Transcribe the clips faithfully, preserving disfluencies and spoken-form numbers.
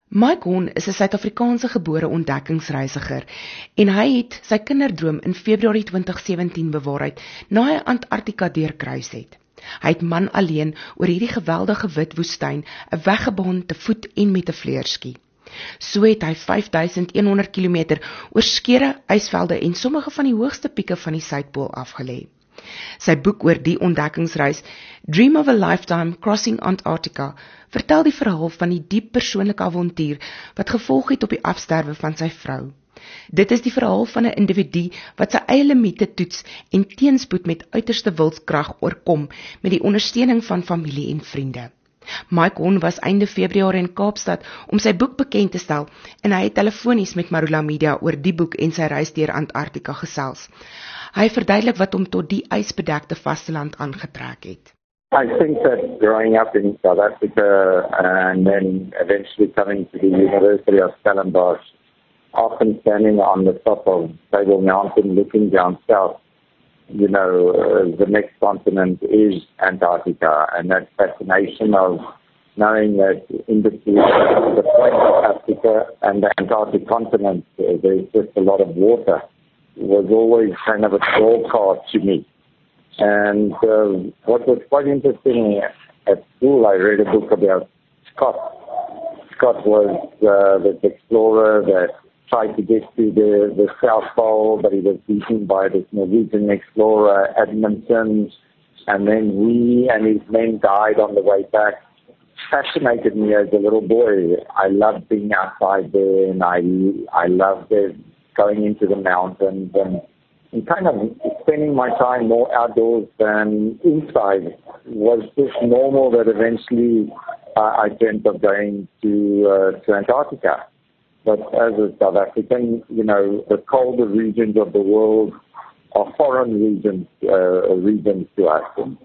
Mike Horn is 'n Suid-Afrikaanse gebore ontdekkingsreisiger en hy het sy kinderdroom in Februarie twintig sewentien bewaarheid na hy Antarktika deurkruis het. Hy het man alleen oor hierdie geweldige wit woestyn 'n weg gebaan te voet en met 'n vleerski. So het hy vyf duisend honderd kilometer oor skere, ysvelde en sommige van die hoogste pieke van die Suidpool afgelê. Sy boek oor die ontdekkingsreis, Dream of a Lifetime Crossing Antarctica, vertel die verhaal van die diep persoonlike avontuur wat gevolg het op die afsterwe van sy vrou. Dit is die verhaal van 'n individu wat sy eie limite toets en teenspoed met uiterste wilskrag oorkom met die ondersteuning van familie en vriende. Mike Horn was einde Februarie in Kaapstad om sy boek bekend te stel en hy het telefonies met Marula Media oor die boek en sy reis deur Antarktika gesels. Hy verduidelik wat hom tot die ysbedekte vasteland aangetrek het. I think that growing up in South Africa and then eventually coming to the University of Stellenbosch, often standing on the top of Table Mountain looking down south, you know, uh, the next continent is Antarctica, and that fascination of knowing that in between the point of Africa and the Antarctic continent, uh, there's just a lot of water, was always kind of a draw card to me. And uh, what was quite interesting at school, I read a book about Scott. Scott was uh, this explorer that tried to get to the, the South Pole, but he was beaten by this Norwegian explorer, Edmundson, and then he and his men died on the way back. Fascinated me as a little boy. I loved being outside there, and I, I loved it, going into the mountains and, and kind of spending my time more outdoors than inside. Was just normal that eventually uh, I dreamt of going to, uh, to Antarctica. But as a South African, you know, the colder regions of the world are foreign regions, uh, regions to us.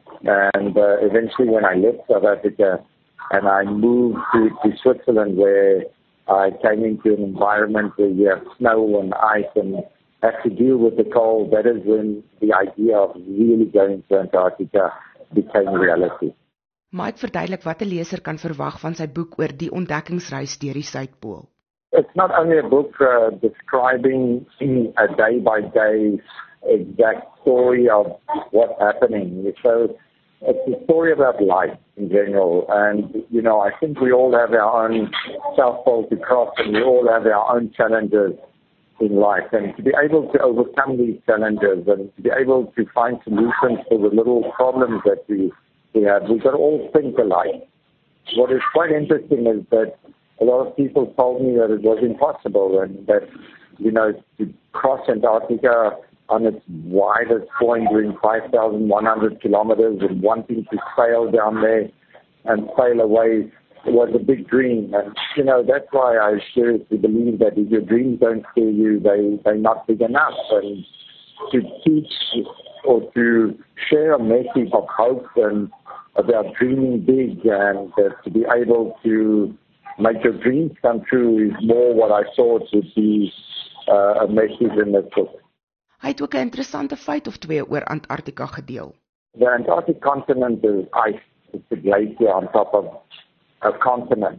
And uh, eventually when I left South Africa and I moved to, to Switzerland, where I came into an environment where you have snow and ice and have to deal with the cold, that is when the idea of really going to Antarctica became reality. Mike verduidelik wat 'n leser kan verwag van sy boek oor die ontdekkingsreis deur die Suidpool. It's not only a book uh, describing a day-by-day exact story of what's happening. So it's a story about life in general. And, you know, I think we all have our own South Pole to cross, and we all have our own challenges in life. And to be able to overcome these challenges and to be able to find solutions for the little problems that we, we have, we've got to all think alike. What is quite interesting is that a lot of people told me that it was impossible and that, you know, to cross Antarctica on its widest point during five thousand one hundred kilometers and wanting to sail down there and sail away was a big dream. And, you know, that's why I seriously believe that if your dreams don't scare you, they, they're not big enough. And to teach or to share a message of hope and about dreaming big and uh, to be able to make your dreams come true is more what I thought would be uh, a message in this book. Hy het ook 'n interessante feit of twee oor Antarktika gedeel. The Antarctic continent is ice. It's a glacier on top of a continent.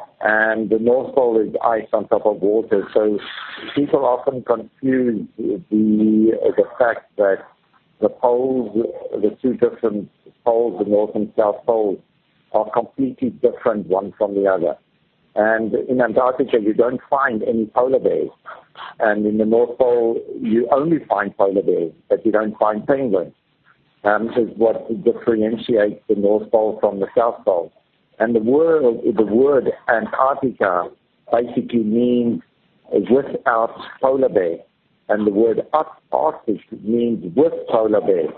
And the North Pole is ice on top of water. So people often confuse the, the fact that the poles, the two different poles, the North and South Poles, are completely different one from the other. And in Antarctica, you don't find any polar bears. And in the North Pole, you only find polar bears, but you don't find penguins. Um, is what differentiates the North Pole from the South Pole. And the word, the word Antarctica basically means without polar bear. And the word Arctic means with polar bear.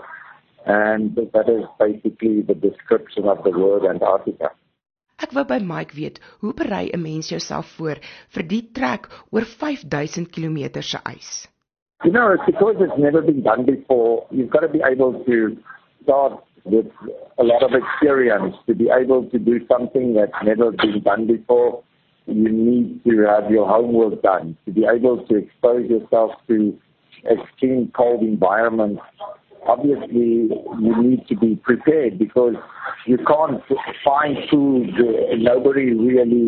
And that is basically the description of the word Antarctica. Ek wou by Mike weet, hoe berei 'n mens jouself voor vir die trek oor vyf duisend kilometer se ys? You know, it's because it's never been done before. You've got to be able to start with a lot of experience. To be able to do something that's never been done before, you need to have your homework done. To be able to expose yourself to extreme cold environments, obviously you need to be prepared because you can't find food. Nobody really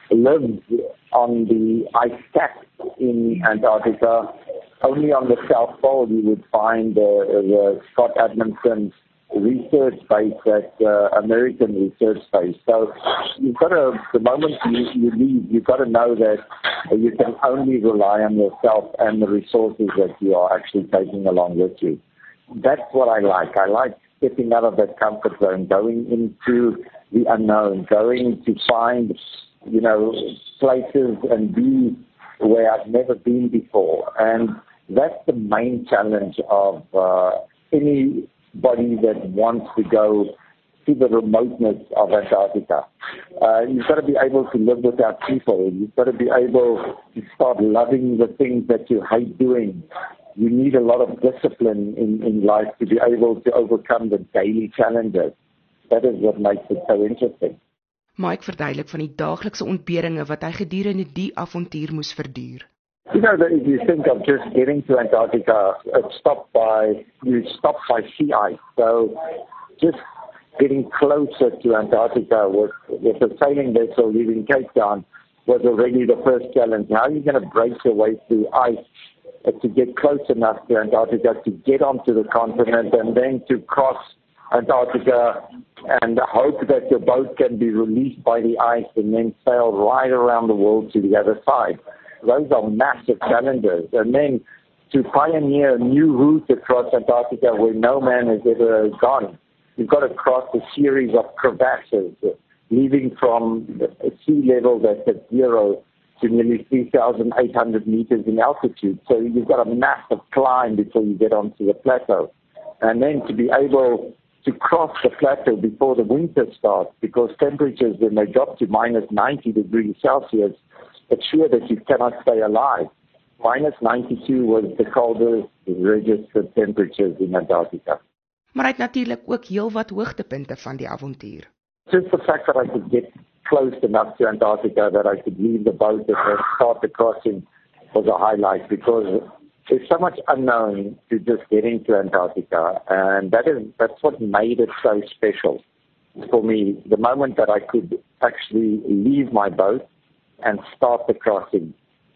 lives on the ice cap in Antarctica. Only on the South Pole you would find uh, the Scott Edmondson research base, that uh, American research base. So you've got to, the moment you, you leave, you've got to know that you can only rely on yourself and the resources that you are actually taking along with you. That's what I like. I like stepping out of that comfort zone, going into the unknown, going to find, you know, places and be where I've never been before. And that's the main challenge of uh, any body that wants to go to the remoteness of Antarctica. Uh, you've got to be able to live without people. You've got to be able to start loving the things that you hate doing. You need a lot of discipline in, in life to be able to overcome the daily challenges. That is what makes it so interesting. Mike verduidelik van die daaglikse ontberinge wat hy gedurende die avontuur moes verduur. You know, that if you think of just getting to Antarctica, it's stopped by, you stop by sea ice. So just getting closer to Antarctica with, with a sailing vessel leaving Cape Town was already the first challenge. How are you going to break your way through ice uh, to get close enough to Antarctica, to get onto the continent, and then to cross Antarctica and hope that your boat can be released by the ice and then sail right around the world to the other side? Those are massive challenges. And then to pioneer a new route across Antarctica where no man has ever gone, you've got to cross a series of crevasses, leaving from a sea level that's at zero to nearly three thousand eight hundred meters in altitude. So you've got a massive climb before you get onto the plateau. And then to be able to cross the plateau before the winter starts, because temperatures, when they drop to minus ninety degrees Celsius, it's sure that you cannot stay alive. Minus ninety-two was the coldest registered temperatures in Antarctica. Maar hy het natuurlik ook heel wat hoogtepunte van die avontuur. Just the fact that I could get close enough to Antarctica that I could leave the boat and start the crossing was a highlight, because there's so much unknown to just getting to Antarctica, and that is that's what made it so special for me. The moment that I could actually leave my boat and start the crossing.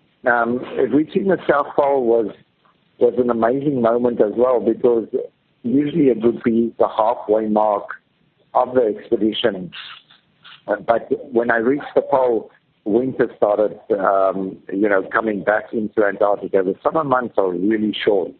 Um, reaching the South Pole was was an amazing moment as well, because usually it would be the halfway mark of the expedition. Uh, but when I reached the pole, winter started, um, you know, coming back into Antarctica. The summer months are really short.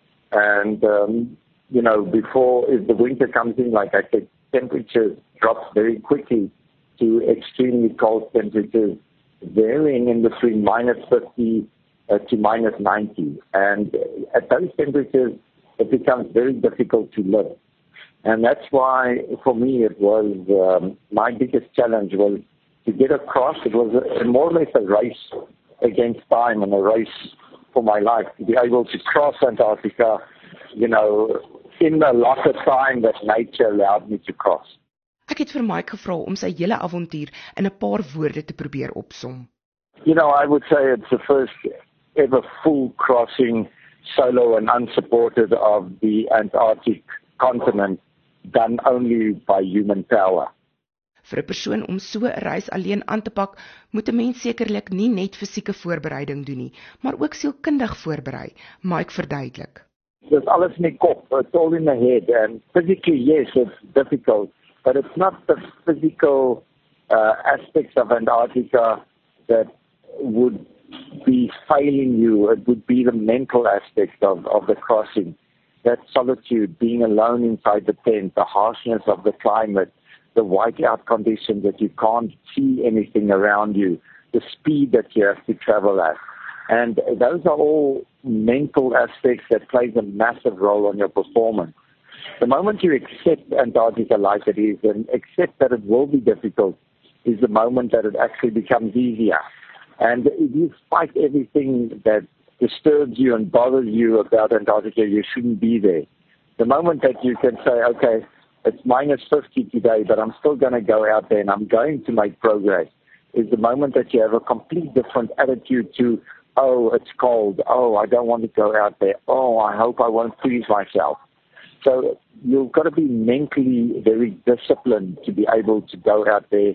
And, um, you know, before, if the winter comes in, like I said, temperatures drop very quickly to extremely cold temperatures, varying in between minus fifty uh, to minus ninety. And at those temperatures, it becomes very difficult to live. And that's why, for me, it was um, my biggest challenge was to get across. It was a, more or less a race against time and a race for my life, to be able to cross Antarctica, you know, in the allotted time that nature allowed me to cross. Ek het vir Mike gevra om sy hele avontuur in 'n paar woorde te probeer opsom. You know, I would say it's the first ever full crossing, solo and unsupported, of the Antarctic continent, done only by human power. Vir 'n persoon om so 'n reis alleen aan te pak, moet 'n mens sekerlik nie net fisieke voorbereiding doen nie, maar ook sielkundig voorberei, Mike verduidelik. There's alles in the kop, it's all in the head, and physically, yes, it's difficult, but it's not the physical uh, aspects of Antarctica that would be failing you. It would be the mental aspect of, of the crossing. That solitude, being alone inside the tent, the harshness of the climate, the whiteout conditions that you can't see anything around you, the speed that you have to travel at. And those are all mental aspects that plays a massive role on your performance. The moment you accept Antarctica like it is and accept that it will be difficult is the moment that it actually becomes easier. And if you fight everything that disturbs you and bothers you about Antarctica, you shouldn't be there. The moment that you can say, okay, it's minus fifty today, but I'm still going to go out there and I'm going to make progress, is the moment that you have a complete different attitude to, oh, it's cold, oh, I don't want to go out there, oh, I hope I won't freeze myself. So you've got to be mentally very disciplined to be able to go out there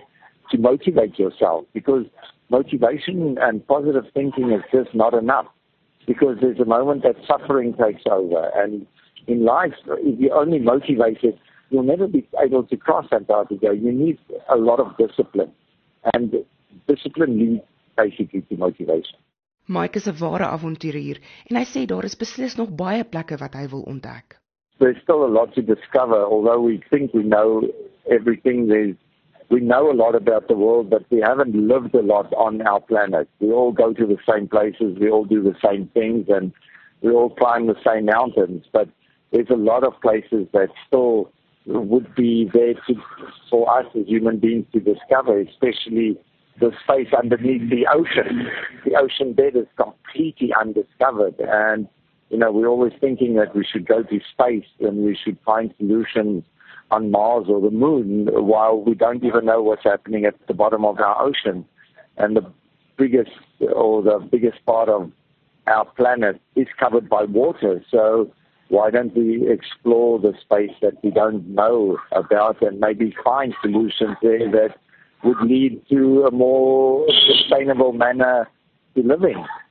to motivate yourself, because motivation and positive thinking is just not enough, because there's a moment that suffering takes over. And in life, if you're only motivated, you'll never be able to cross Antarctica. You need a lot of discipline. And discipline leads basically to motivation. Mike is 'n ware avonturier en hy sê daar is beslis nog baie plekke wat hy wil ontdek. There's still a lot to discover, although we think we know everything. There's, we know a lot about the world, but we haven't lived a lot on our planet. We all go to the same places, we all do the same things, and we all climb the same mountains. But there's a lot of places that still would be there to, for us as human beings to discover, especially the space underneath the ocean. The ocean bed is completely undiscovered, and you know, we're always thinking that we should go to space and we should find solutions on Mars or the moon, while we don't even know what's happening at the bottom of our ocean. And the biggest or the biggest part of our planet is covered by water. So why don't we explore the space that we don't know about and maybe find solutions there that would lead to a more sustainable manner to living?